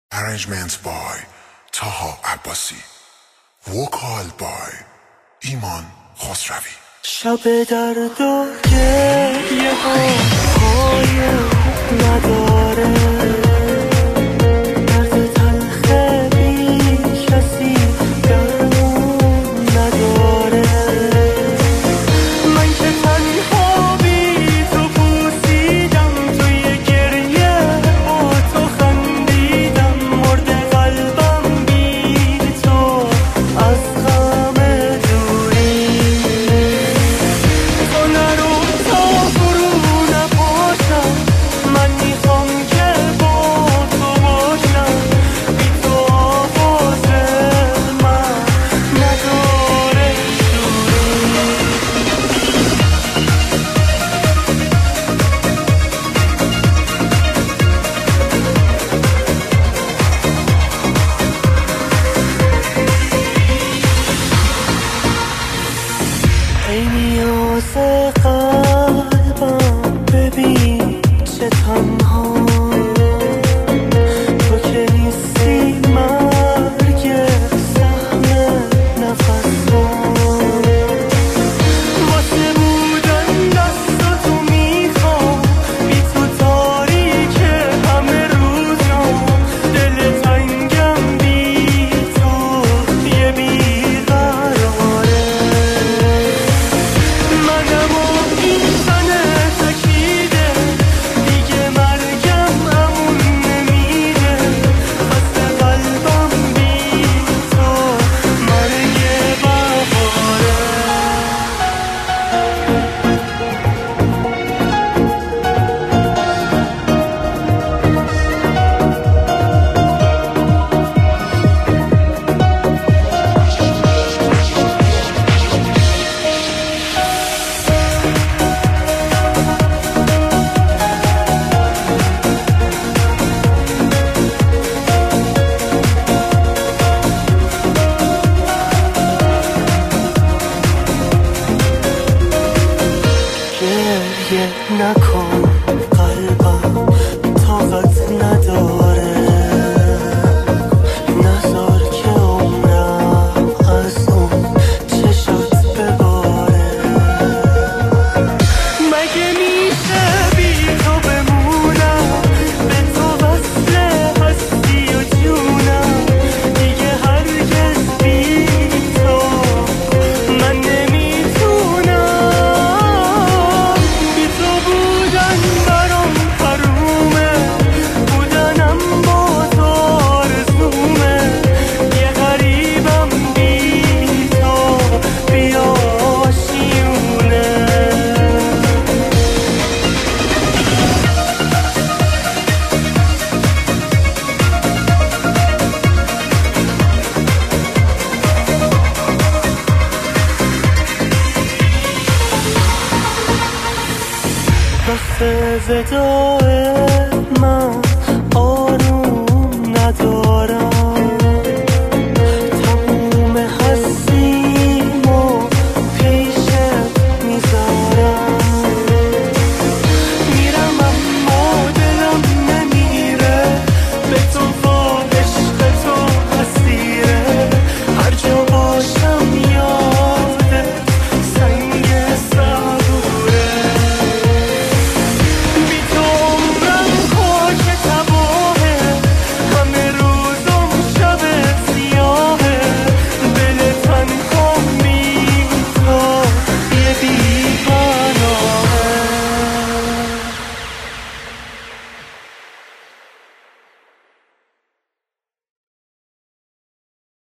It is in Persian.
Arrangements by Taha Abbasi. Vocal by ایمان خسروی. شب درد و گریه ها پایان نداره، درد تلخ بی کسی درمون نداره. من که تنها بی تو پوسیدم، توی گریه با تو خندیدم، مرده قلبم بی تو از غم دوری. تو نرو تا فرو نپاشم، من میخوام که با تو باشم، بی تو آواز من نداره شوری. ای نیاز قلبم ببین چه تنها، تو که نیستی مرگ سهم نفسها. واسه بودن دست تو میخوام، بی تو تاریک همه روزام، دل تنگم بی تو یه بیقراره. منم و این تن تکیده، دیگه مرگم همون نمیده، خسته قلبم بی تو مرگ بهاره. گریه نکن، قلبم طاقت نداره، نذار که عمرم از اون چشات بباره. مگه میشه بی تو بمونم، به تو وصل هستی و جونم، دیگه هرگز بی تو من نمیتونم. بی تو بودن برام حرومه، بودنم با تو آرزومه، یه غریبم بی تو بیا آشیونه. وقت وداعه